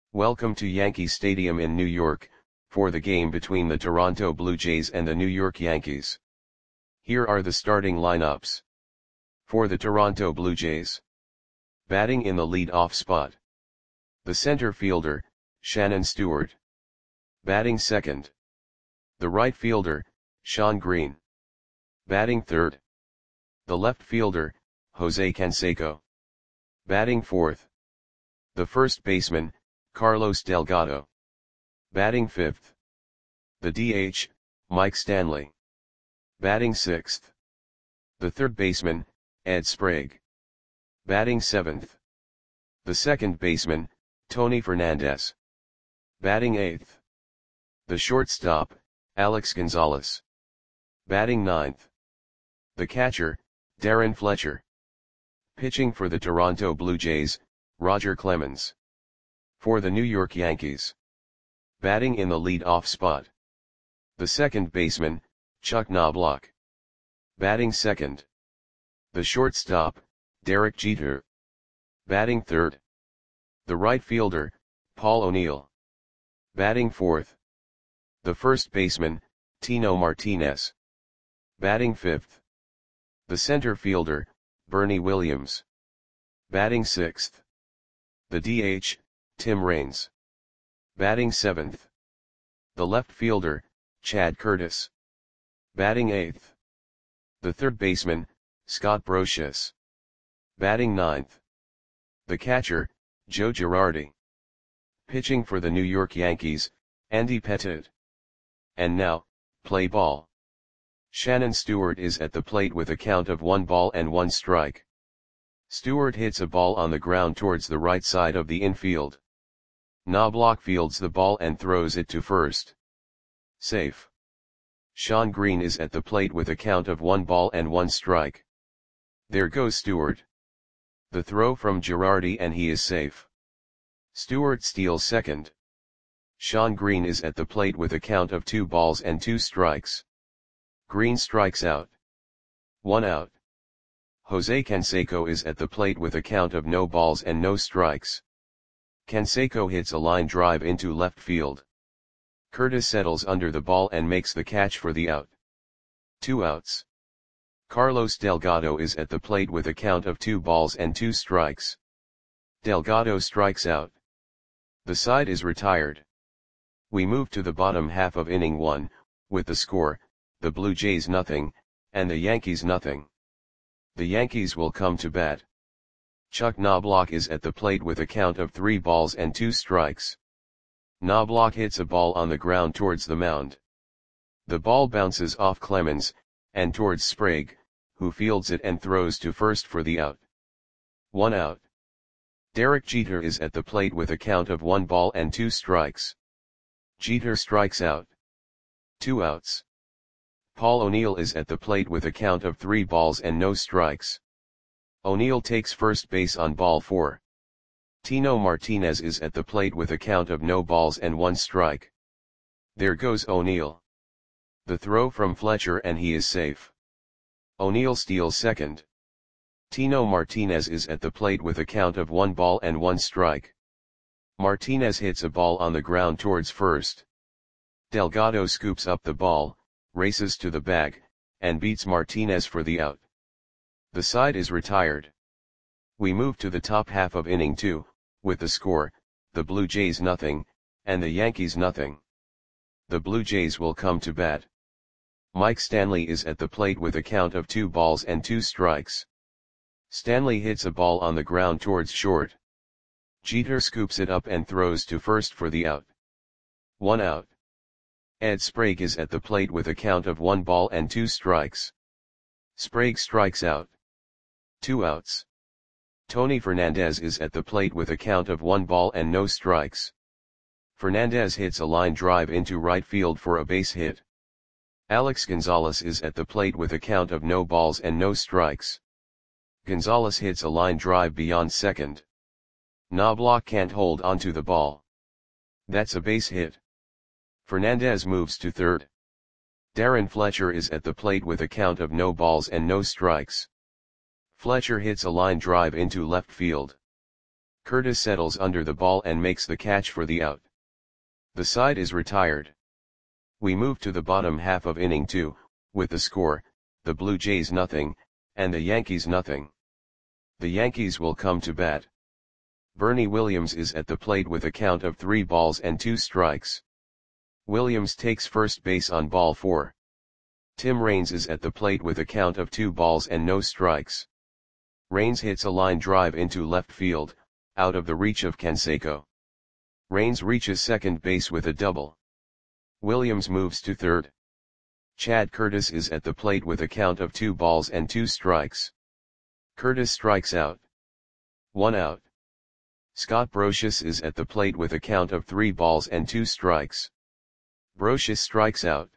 Welcome to Yankee Stadium in New York, for the game between the Toronto Blue Jays and the New York Yankees. Here are the starting lineups. For the Toronto Blue Jays. Batting in the lead-off spot. The center fielder, Shannon Stewart. Batting second. The right fielder, Shawn Green. Batting third. The left fielder, Jose Canseco. Batting fourth. The first baseman, Carlos Delgado. Batting fifth. The DH, Mike Stanley. Batting sixth. The third baseman, Ed Sprague. Batting seventh. The second baseman, Tony Fernandez. Batting eighth. The shortstop, Alex Gonzalez. Batting ninth. The catcher, Darren Fletcher. Pitching for the Toronto Blue Jays, Roger Clemens. For the New York Yankees. Batting in the lead-off spot. The second baseman, Chuck Knobloch. Batting second. The shortstop, Derek Jeter. Batting third. The right fielder, Paul O'Neill. Batting fourth. The first baseman, Tino Martinez. Batting fifth. The center fielder, Bernie Williams. Batting sixth. The DH, Tim Raines. Batting seventh. The left fielder, Chad Curtis. Batting eighth. The third baseman, Scott Brosius. Batting ninth. The catcher, Joe Girardi. Pitching for the New York Yankees, Andy Pettitte. And now, play ball. Shannon Stewart is at the plate with a count of 1-1. Stewart hits a ball on the ground towards the right side of the infield. Knobloch fields the ball and throws it to first. Safe. Shawn Green is at the plate with a count of 1-1. There goes Stewart. The throw from Girardi and he is safe. Stewart steals second. Shawn Green is at the plate with a count of 2-2. Green strikes out. 1 out. Jose Canseco is at the plate with a count of no balls and no strikes. Canseco hits a line drive into left field. Curtis settles under the ball and makes the catch for the out. 2 outs. Carlos Delgado is at the plate with a count of 2-2. Delgado strikes out. The side is retired. We move to the bottom half of inning 1, with the score, the Blue Jays 0, and the Yankees 0. The Yankees will come to bat. Chuck Knobloch is at the plate with a count of 3-2. Knobloch hits a ball on the ground towards the mound. The ball bounces off Clemens, and towards Sprague, who fields it and throws to first for the out. 1 out. Derek Jeter is at the plate with a count of 1-2. Jeter strikes out. 2 outs. Paul O'Neill is at the plate with a count of 3 balls and no strikes. O'Neill takes first base on ball 4. Tino Martinez is at the plate with a count of no balls and 1 strike. There goes O'Neill. The throw from Fletcher and he is safe. O'Neill steals second. Tino Martinez is at the plate with a count of 1 ball and 1 strike. Martinez hits a ball on the ground towards first. Delgado scoops up the ball, races to the bag, and beats Martinez for the out. The side is retired. We move to the top half of inning 2, with the score, the Blue Jays 0, and the Yankees 0. The Blue Jays will come to bat. Mike Stanley is at the plate with a count of 2-2. Stanley hits a ball on the ground towards short. Jeter scoops it up and throws to first for the out. 1 out. Ed Sprague is at the plate with a count of 1-2. Sprague strikes out. 2 outs. Tony Fernandez is at the plate with a count of 1 ball and no strikes. Fernandez hits a line drive into right field for a base hit. Alex Gonzalez is at the plate with a count of no balls and no strikes. Gonzalez hits a line drive beyond second. Knobloch can't hold onto the ball. That's a base hit. Fernandez moves to third. Darren Fletcher is at the plate with a count of no balls and no strikes. Fletcher hits a line drive into left field. Curtis settles under the ball and makes the catch for the out. The side is retired. We move to the bottom half of inning 2, with the score, the Blue Jays nothing, and the Yankees nothing. The Yankees will come to bat. Bernie Williams is at the plate with a count of 3 balls and 2 strikes. Williams takes first base on ball 4. Tim Raines is at the plate with a count of 2 balls and no strikes. Raines hits a line drive into left field, out of the reach of Canseco. Raines reaches second base with a double. Williams moves to third. Chad Curtis is at the plate with a count of 2 balls and 2 strikes. Curtis strikes out. 1 out. Scott Brosius is at the plate with a count of 3 balls and 2 strikes. Brosius strikes out.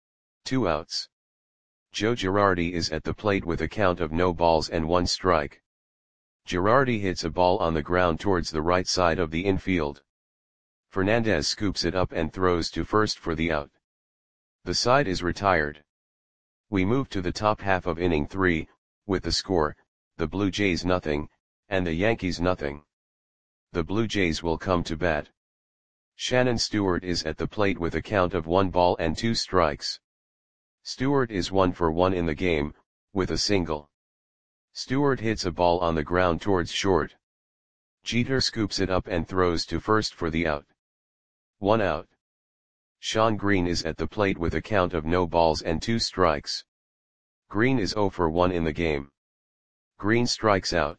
2 outs. Joe Girardi is at the plate with a count of no balls and 1 strike. Girardi hits a ball on the ground towards the right side of the infield. Fernandez scoops it up and throws to first for the out. The side is retired. We move to the top half of inning 3, with the score, the Blue Jays nothing, and the Yankees nothing. The Blue Jays will come to bat. Shannon Stewart is at the plate with a count of 1 ball and 2 strikes. Stewart is 1 for 1 in the game, with a single. Stewart hits a ball on the ground towards short. Jeter scoops it up and throws to first for the out. 1 out. Shawn Green is at the plate with a count of no balls and 2 strikes. Green is 0 for 1 in the game. Green strikes out.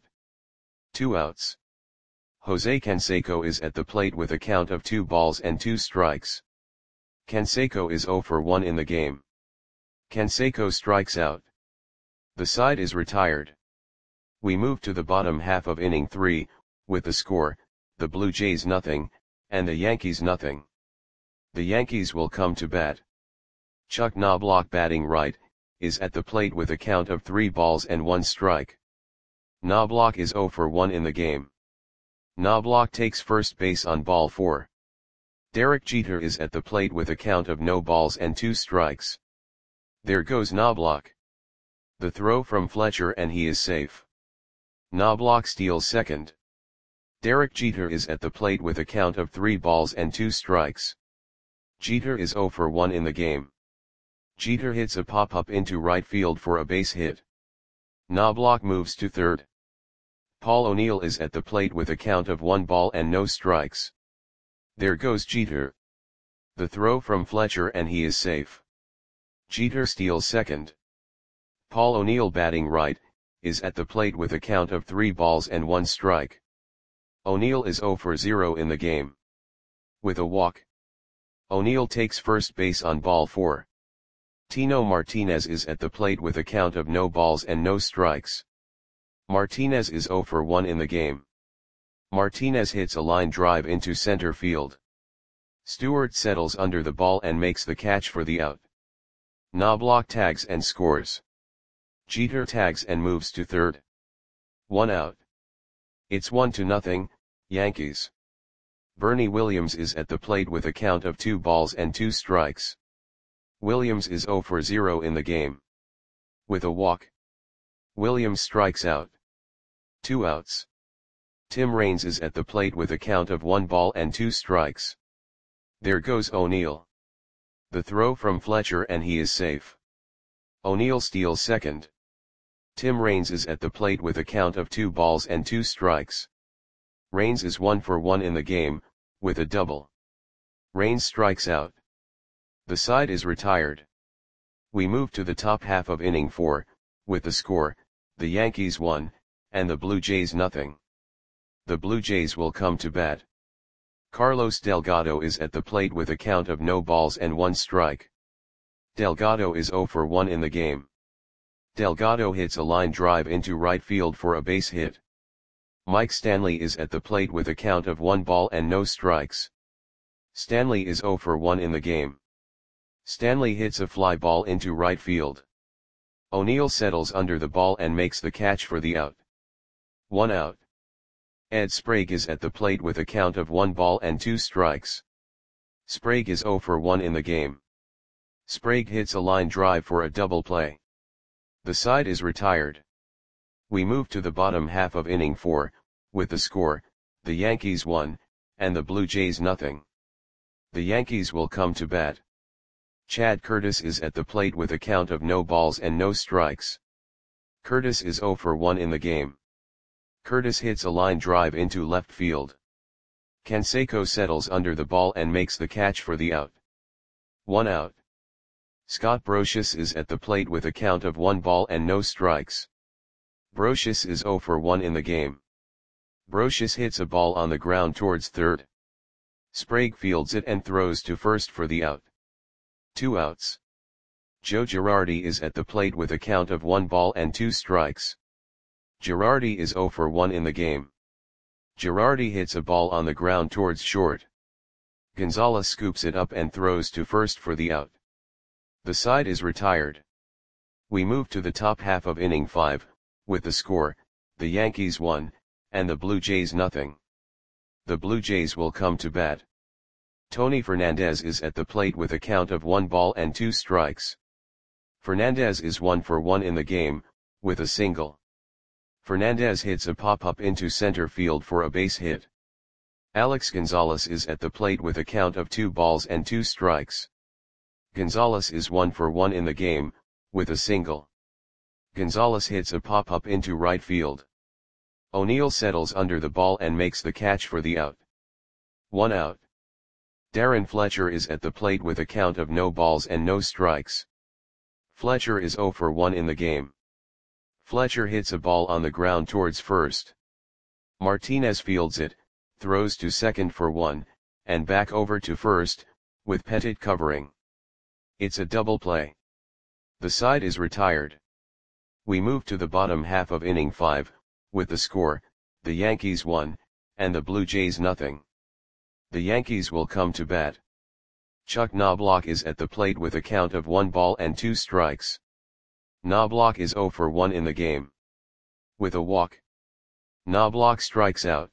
2 outs. Jose Canseco is at the plate with a count of 2 balls and 2 strikes. Canseco is 0 for 1 in the game. Canseco strikes out. The side is retired. We move to the bottom half of inning 3, with the score, the Blue Jays nothing, and the Yankees nothing. The Yankees will come to bat. Chuck Knobloch batting right, is at the plate with a count of 3 balls and 1 strike. Knobloch is 0 for 1 in the game. Knobloch takes first base on ball 4. Derek Jeter is at the plate with a count of no balls and 2 strikes. There goes Knobloch. The throw from Fletcher and he is safe. Knobloch steals second. Derek Jeter is at the plate with a count of 3 balls and 2 strikes. Jeter is 0 for 1 in the game. Jeter hits a pop-up into right field for a base hit. Knobloch moves to third. Paul O'Neill is at the plate with a count of 1 ball and no strikes. There goes Jeter. The throw from Fletcher and he is safe. Jeter steals second. Paul O'Neill batting right, is at the plate with a count of 3 balls and 1 strike. O'Neill is 0 for 0 in the game. With a walk. O'Neill takes first base on ball 4. Tino Martinez is at the plate with a count of no balls and no strikes. Martinez is 0 for 1 in the game. Martinez hits a line drive into center field. Stewart settles under the ball and makes the catch for the out. Knobloch tags and scores. Jeter tags and moves to third. 1 out. It's 1-0, Yankees. Bernie Williams is at the plate with a count of 2 balls and 2 strikes. Williams is 0 for 0 in the game. With a walk. Williams strikes out. 2 outs. Tim Raines is at the plate with a count of 1 ball and 2 strikes. There goes O'Neill. The throw from Fletcher and he is safe. O'Neill steals second. Tim Raines is at the plate with a count of 2 balls and 2 strikes. Raines is 1 for 1 in the game, with a double. Raines strikes out. The side is retired. We move to the top half of inning 4, with the score, the Yankees 1, and the Blue Jays nothing. The Blue Jays will come to bat. Carlos Delgado is at the plate with a count of no balls and 1 strike. Delgado is 0 for 1 in the game. Delgado hits a line drive into right field for a base hit. Mike Stanley is at the plate with a count of 1 ball and no strikes. Stanley is 0 for 1 in the game. Stanley hits a fly ball into right field. O'Neill settles under the ball and makes the catch for the out. 1 out. Ed Sprague is at the plate with a count of 1 ball and 2 strikes. Sprague is 0 for 1 in the game. Sprague hits a line drive for a double play. The side is retired. We move to the bottom half of inning 4, with the score, the Yankees 1, and the Blue Jays nothing. The Yankees will come to bat. Chad Curtis is at the plate with a count of no balls and no strikes. Curtis is 0 for 1 in the game. Curtis hits a line drive into left field. Canseco settles under the ball and makes the catch for the out. 1 out. Scott Brosius is at the plate with a count of 1 ball and no strikes. Brosius is 0 for 1 in the game. Brosius hits a ball on the ground towards third. Sprague fields it and throws to first for the out. 2 outs. Joe Girardi is at the plate with a count of 1 ball and 2 strikes. Girardi is 0 for 1 in the game. Girardi hits a ball on the ground towards short. Gonzalez scoops it up and throws to first for the out. The side is retired. We move to the top half of inning 5, with the score, the Yankees 1, and the Blue Jays nothing. The Blue Jays will come to bat. Tony Fernandez is at the plate with a count of 1 ball and 2 strikes. Fernandez is 1 for 1 in the game, with a single. Fernandez hits a pop-up into center field for a base hit. Alex Gonzalez is at the plate with a count of 2 balls and 2 strikes. Gonzalez is 1 for 1 in the game, with a single. Gonzalez hits a pop-up into right field. O'Neill settles under the ball and makes the catch for the out. 1 out. Darren Fletcher is at the plate with a count of no balls and no strikes. Fletcher is 0 for 1 in the game. Fletcher hits a ball on the ground towards first. Martinez fields it, throws to second for 1, and back over to first, with Pettit covering. It's a double play. The side is retired. We move to the bottom half of inning 5, with the score, the Yankees 1, and the Blue Jays nothing. The Yankees will come to bat. Chuck Knobloch is at the plate with a count of 1 ball and 2 strikes. Knobloch is 0 for 1 in the game. With a walk. Knobloch strikes out.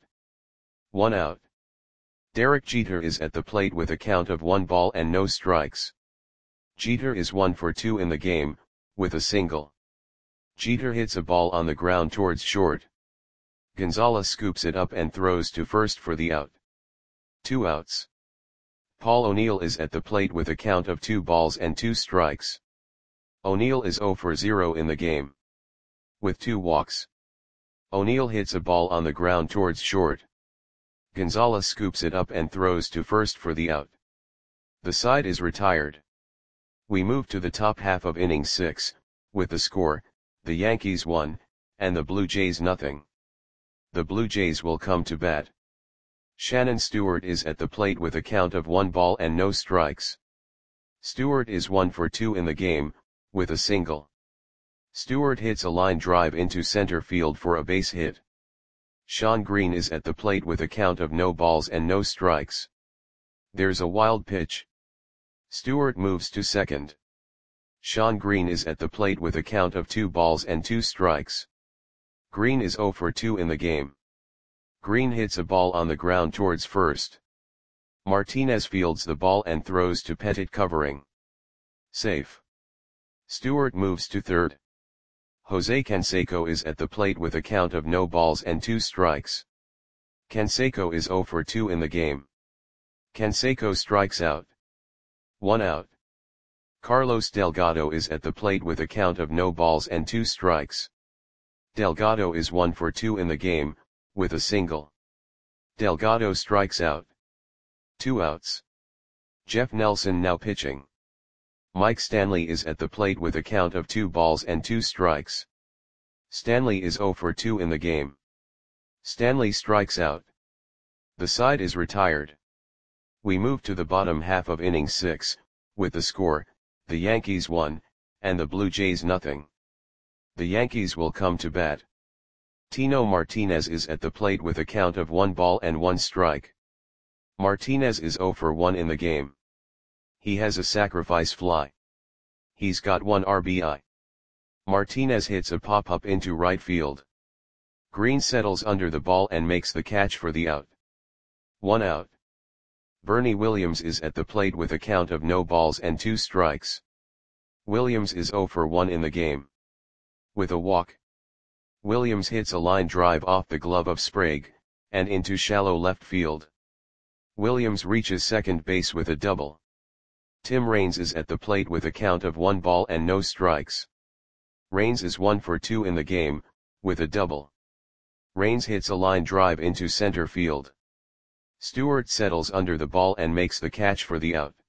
1 out. Derek Jeter is at the plate with a count of 1 ball and no strikes. Jeter is 1 for 2 in the game, with a single. Jeter hits a ball on the ground towards short. Gonzalez scoops it up and throws to first for the out. 2 outs. Paul O'Neill is at the plate with a count of 2 balls and 2 strikes. O'Neill is 0 for 0 in the game. With 2 walks. O'Neill hits a ball on the ground towards short. Gonzalez scoops it up and throws to first for the out. The side is retired. We move to the top half of inning 6, with the score, the Yankees 1, and the Blue Jays nothing. The Blue Jays will come to bat. Shannon Stewart is at the plate with a count of 1 ball and no strikes. Stewart is 1 for 2 in the game, with a single. Stewart hits a line drive into center field for a base hit. Sean Green is at the plate with a count of no balls and no strikes. There's a wild pitch. Stewart moves to second. Sean Green is at the plate with a count of 2 balls and 2 strikes. Green is 0 for 2 in the game. Green hits a ball on the ground towards first. Martinez fields the ball and throws to Pettit covering. Safe. Stewart moves to third. Jose Canseco is at the plate with a count of no balls and 2 strikes. Canseco is 0 for 2 in the game. Canseco strikes out. 1 out. Carlos Delgado is at the plate with a count of no balls and 2 strikes. Delgado is 1 for 2 in the game, with a single. Delgado strikes out. 2 outs. Jeff Nelson now pitching. Mike Stanley is at the plate with a count of 2 balls and 2 strikes. Stanley is 0 for 2 in the game. Stanley strikes out. The side is retired. We move to the bottom half of inning 6, with the score, the Yankees 1, and the Blue Jays nothing. The Yankees will come to bat. Tino Martinez is at the plate with a count of 1 ball and 1 strike. Martinez is 0 for 1 in the game. He has a sacrifice fly. He's got 1 RBI. Martinez hits a pop-up into right field. Green settles under the ball and makes the catch for the out. 1 out. Bernie Williams is at the plate with a count of no balls and 2 strikes. Williams is 0 for 1 in the game. With a walk. Williams hits a line drive off the glove of Sprague, and into shallow left field. Williams reaches second base with a double. Tim Raines is at the plate with a count of 1 ball and no strikes. Raines is 1 for 2 in the game, with a double. Raines hits a line drive into center field. Stewart settles under the ball and makes the catch for the out.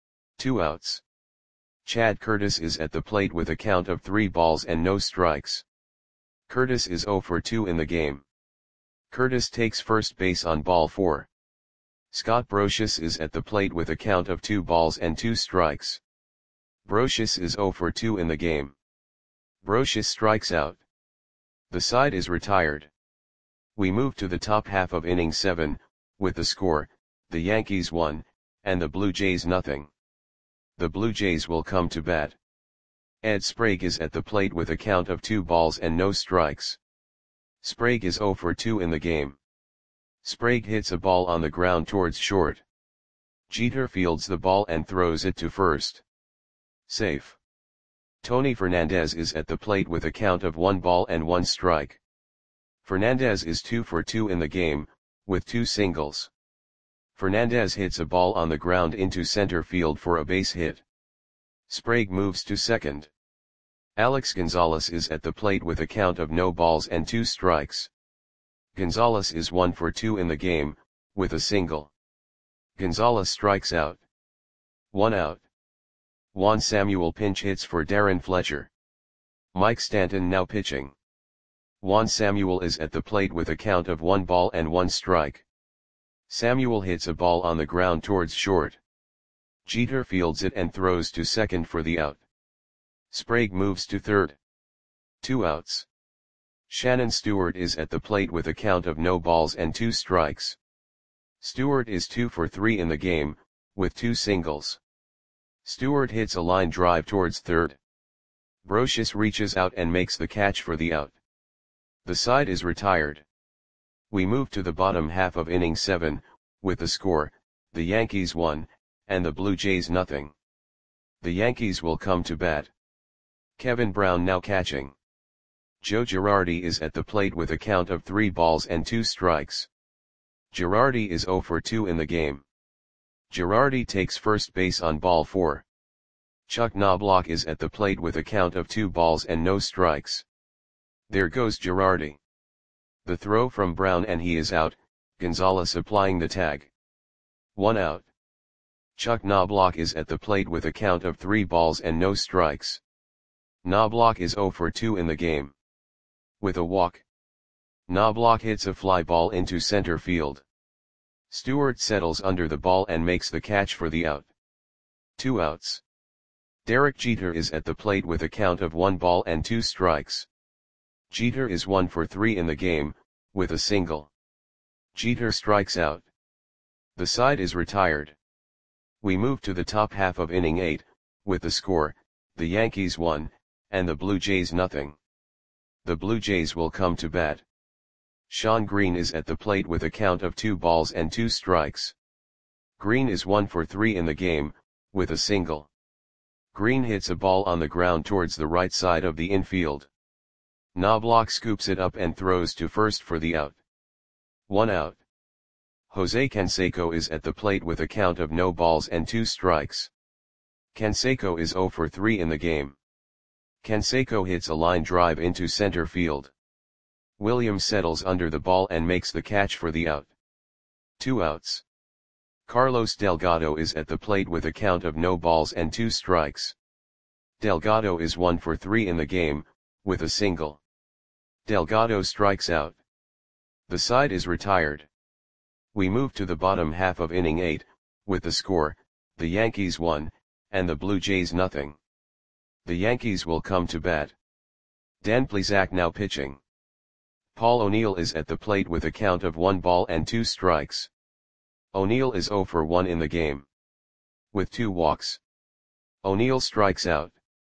2 outs. Chad Curtis is at the plate with a count of 3 balls and no strikes. Curtis is 0 for 2 in the game. Curtis takes first base on ball 4. Scott Brosius is at the plate with a count of 2 balls and 2 strikes. Brosius is 0 for 2 in the game. Brosius strikes out. The side is retired. We move to the top half of inning 7, with the score, the Yankees 1, and the Blue Jays nothing. The Blue Jays will come to bat. Ed Sprague is at the plate with a count of 2 balls and no strikes. Sprague is 0 for 2 in the game. Sprague hits a ball on the ground towards short. Jeter fields the ball and throws it to first. Safe. Tony Fernandez is at the plate with a count of 1 ball and 1 strike. Fernandez is 2 for 2 in the game, with 2 singles. Fernandez hits a ball on the ground into center field for a base hit. Sprague moves to second. Alex Gonzalez is at the plate with a count of no balls and 2 strikes. Gonzalez is 1 for 2 in the game, with a single. Gonzalez strikes out. 1 out. Juan Samuel pinch hits for Darren Fletcher. Mike Stanton now pitching. Juan Samuel is at the plate with a count of 1 ball and 1 strike. Samuel hits a ball on the ground towards short. Jeter fields it and throws to second for the out. Sprague moves to third. 2 outs. Shannon Stewart is at the plate with a count of no balls and 2 strikes. Stewart is 2 for 3 in the game, with 2 singles. Stewart hits a line drive towards third. Brosius reaches out and makes the catch for the out. The side is retired. We move to the bottom half of inning 7, with the score, the Yankees 1, and the Blue Jays nothing. The Yankees will come to bat. Kevin Brown now catching. Joe Girardi is at the plate with a count of 3 balls and 2 strikes. Girardi is 0 for 2 in the game. Girardi takes first base on ball 4. Chuck Knobloch is at the plate with a count of 2 balls and no strikes. There goes Girardi. The throw from Brown and he is out, Gonzalez applying the tag. 1 out. Chuck Knobloch is at the plate with a count of 3 balls and no strikes. Knobloch is 0 for 2 in the game. With a walk. Knobloch hits a fly ball into center field. Stewart settles under the ball and makes the catch for the out. 2 outs. Derek Jeter is at the plate with a count of 1 ball and 2 strikes. Jeter is 1 for 3 in the game, with a single. Jeter strikes out. The side is retired. We move to the top half of inning 8, with the score, the Yankees 1, and the Blue Jays nothing. The Blue Jays will come to bat. Shawn Green is at the plate with a count of 2 balls and 2 strikes. Green is 1 for 3 in the game, with a single. Green hits a ball on the ground towards the right side of the infield. Knobloch scoops it up and throws to first for the out. 1 out. Jose Canseco is at the plate with a count of no balls and 2 strikes. Canseco is 0 for 3 in the game. Canseco hits a line drive into center field. Williams settles under the ball and makes the catch for the out. 2 outs. Carlos Delgado is at the plate with a count of no balls and 2 strikes. Delgado is 1 for 3 in the game, with a single. Delgado strikes out. The side is retired. We move to the bottom half of inning 8, with the score, the Yankees 1, and the Blue Jays nothing. The Yankees will come to bat. Dan Plesac now pitching. Paul O'Neill is at the plate with a count of 1 ball and 2 strikes. O'Neill is 0 for 1 in the game. With 2 walks. O'Neill strikes out.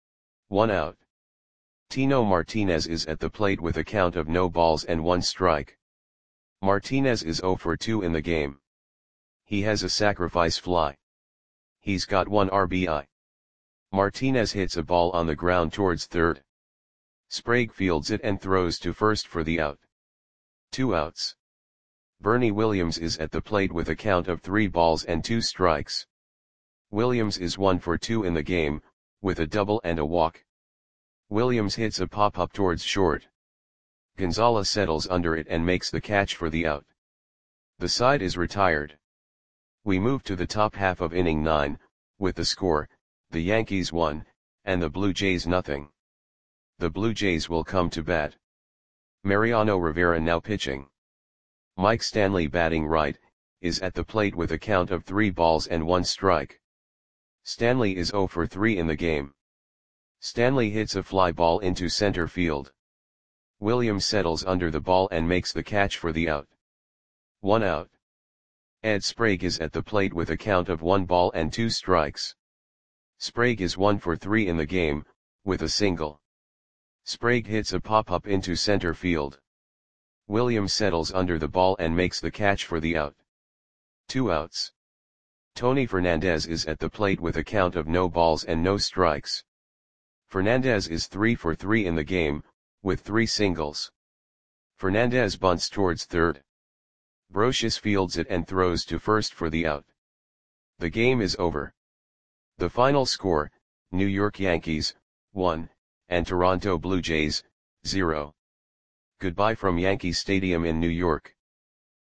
1 out. Tino Martinez is at the plate with a count of no balls and 1 strike. Martinez is 0 for 2 in the game. He has a sacrifice fly. He's got 1 RBI. Martinez hits a ball on the ground towards third. Sprague fields it and throws to first for the out. 2 outs. Bernie Williams is at the plate with a count of 3 balls and 2 strikes. Williams is 1 for 2 in the game, with a double and a walk. Williams hits a pop-up towards short. Gonzalez settles under it and makes the catch for the out. The side is retired. We move to the top half of inning 9, with the score, the Yankees 1, and the Blue Jays nothing. The Blue Jays will come to bat. Mariano Rivera now pitching. Mike Stanley batting right, is at the plate with a count of 3 balls and 1 strike. Stanley is 0 for 3 in the game. Stanley hits a fly ball into center field. Williams settles under the ball and makes the catch for the out. 1 out. Ed Sprague is at the plate with a count of 1 ball and 2 strikes. Sprague is 1 for 3 in the game, with a single. Sprague hits a pop-up into center field. Williams settles under the ball and makes the catch for the out. 2 outs. Tony Fernandez is at the plate with a count of no balls and no strikes. Fernandez is 3 for 3 in the game, with 3 singles. Fernandez bunts towards third. Brocious fields it and throws to first for the out. The game is over. The final score, New York Yankees, 1, and Toronto Blue Jays, 0. Goodbye from Yankee Stadium in New York.